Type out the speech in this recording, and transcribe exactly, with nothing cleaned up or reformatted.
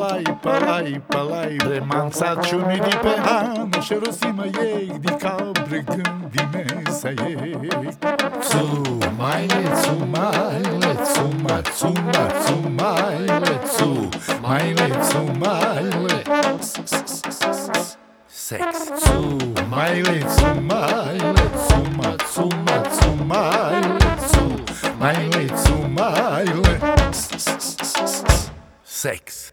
palai, palai, palai Bremanțaciunii de pe hană și rosimă ei de cabre gândime să ei Țumaile, țumaile, țuma, țuma, țumaile, țumaile, țumaile Sex Țumaile, țumaile, țuma, țuma, țumaile, țumaile, țumaile Sex